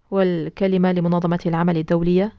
والكلمة لمنظمة العمل الدولية.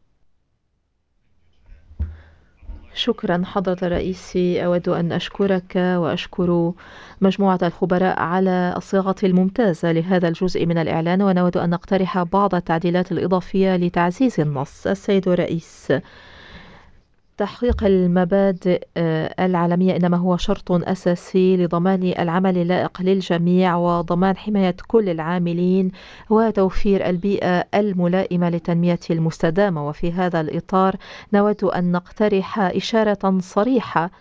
شكرا حضرة الرئيس، أود أن أشكرك وأشكر مجموعة الخبراء على الصياغة الممتازة لهذا الجزء من الإعلان، ونود أن نقترح بعض التعديلات الإضافية لتعزيز النص. السيد الرئيس، تحقيق المبادئ العالمية إنما هو شرط أساسي لضمان العمل اللائق للجميع وضمان حماية كل العاملين وتوفير البيئة الملائمة للتنمية المستدامة. وفي هذا الإطار نود أن نقترح إشارة صريحة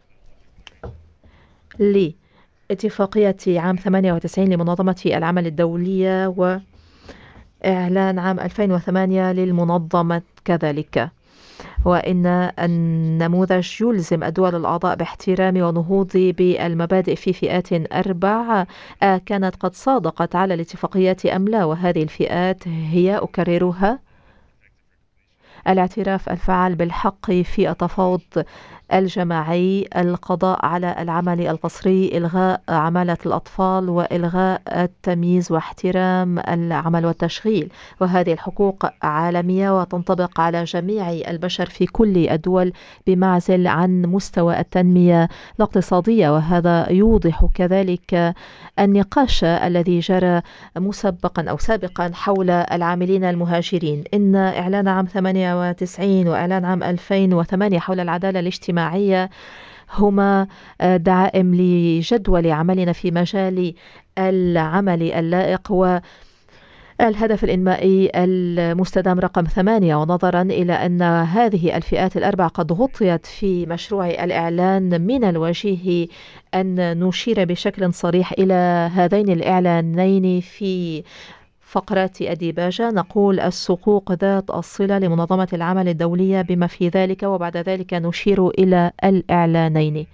لاتفاقية عام 98 لمنظمة العمل الدولية وإعلان عام 2008 للمنظمة كذلك، وإن النموذج يلزم الدول الأعضاء باحترام ونهوض بالمبادئ في فئات 4 كانت قد صادقت على الاتفاقيات أم لا. وهذه الفئات هي، أكررها: الاعتراف الفعال بالحق في التفاوض الجماعي، القضاء على العمل القسري، إلغاء عمالة الأطفال، وإلغاء التمييز واحترام العمل والتشغيل. وهذه الحقوق عالمية وتنطبق على جميع البشر في كل الدول بمعزل عن مستوى التنمية الاقتصادية. وهذا يوضح كذلك النقاش الذي جرى مسبقا أو سابقا حول العاملين المهاجرين. إن إعلان عام 98 وإعلان عام 2008 حول العدالة الاجتماعية هما دعائم لجدول عملنا في مجال العمل اللائق والهدف الإنمائي المستدام رقم 8. ونظرا إلى أن هذه الفئات ال4 قد غطيت في مشروع الإعلان، من الوجيه أن نشير بشكل صريح إلى هذين الإعلانين في فقرات الديباجة. نقول الصكوك ذات الصلة لمنظمة العمل الدولية بما في ذلك، وبعد ذلك نشير إلى الإعلانين.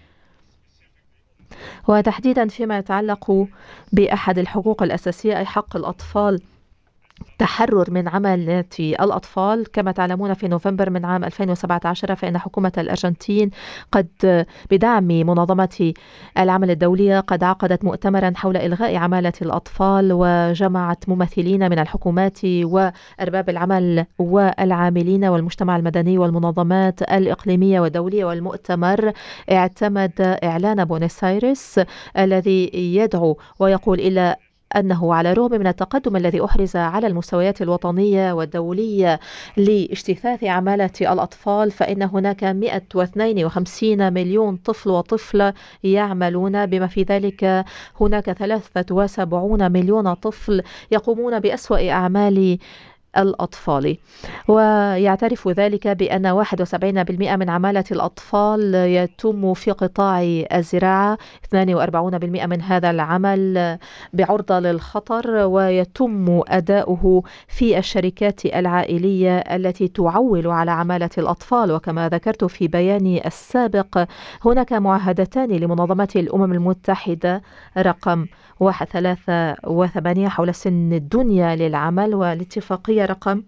وتحديدا فيما يتعلق بأحد الحقوق الأساسية أي حق الأطفال تحرر من عمل الأطفال. كما تعلمون في نوفمبر من عام 2017 فإن حكومة الأرجنتين قد بدعم منظمة العمل الدولية قد عقدت مؤتمرا حول إلغاء عمالة الأطفال، وجمعت ممثلين من الحكومات وأرباب العمل والعاملين والمجتمع المدني والمنظمات الإقليمية والدولية. والمؤتمر اعتمد إعلان بونيس آيرس الذي يدعو ويقول إلى أنه على الرغم من التقدم الذي أحرز على المستويات الوطنية والدولية لاجتثاث عمالة الأطفال، فإن هناك 152 مليون طفل وطفلة يعملون، بما في ذلك هناك 73 مليون طفل يقومون بأسوأ أعمال الأطفال. ويعترف ذلك بأن 71% من عمالة الأطفال يتم في قطاع الزراعة، 42% من هذا العمل بعرضة للخطر، ويتم أداؤه في الشركات العائلية التي تعول على عمالة الأطفال. وكما ذكرت في بياني السابق هناك معاهدتان لمنظمة الأمم المتحدة رقم 183 حول سن الدنيا للعمل، والاتفاقية رقم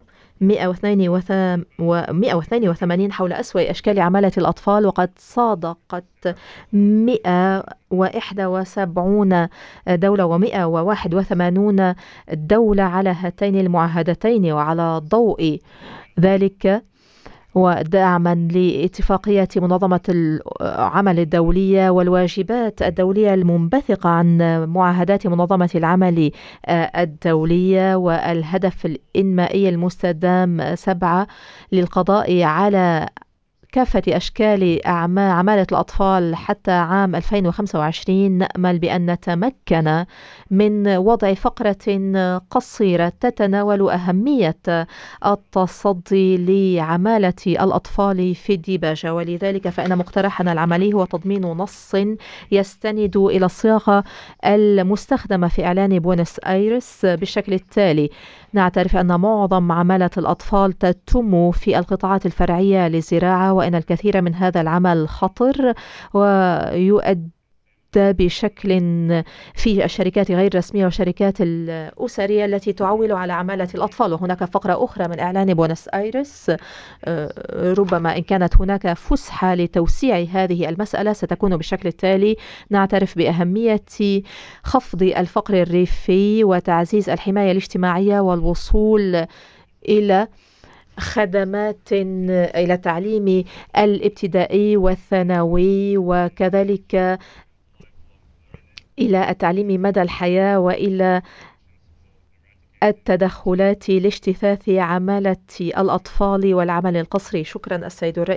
182 حول أسوأ أشكال عمالة الأطفال. وقد صادقت 171 دولة و181 دولة على هاتين المعاهدتين. وعلى ضوء ذلك ودعما لاتفاقية منظمة العمل الدولية والواجبات الدولية المنبثقة عن معاهدات منظمة العمل الدولية والهدف الإنمائي المستدام 7 للقضاء على كافة أشكال عمالة الأطفال حتى عام 2025، نأمل بأن نتمكن من وضع فقرة قصيرة تتناول أهمية التصدي لعمالة الأطفال في الديباجة. ولذلك فإن مقترحنا العملي هو تضمين نص يستند إلى الصياغة المستخدمة في إعلان بونس آيرس بالشكل التالي: نعترف أن معظم عمالة الأطفال تتم في القطاعات الفرعية للزراعة، وأن الكثير من هذا العمل خطر ويؤدي بشكل في الشركات غير الرسمية والشركات الأسرية التي تعول على عمالة الأطفال. وهناك فقرة أخرى من إعلان بونس آيرس، ربما إن كانت هناك فسحة لتوسيع هذه المسألة ستكون بالشكل التالي: نعترف بأهمية خفض الفقر الريفي وتعزيز الحماية الاجتماعية والوصول إلى خدمات، إلى التعليم الابتدائي والثانوي، وكذلك إلى التعليم مدى الحياة، وإلى التدخلات لاجتثاث عمالة الأطفال والعمل القسري. شكرا السيد الرئيس.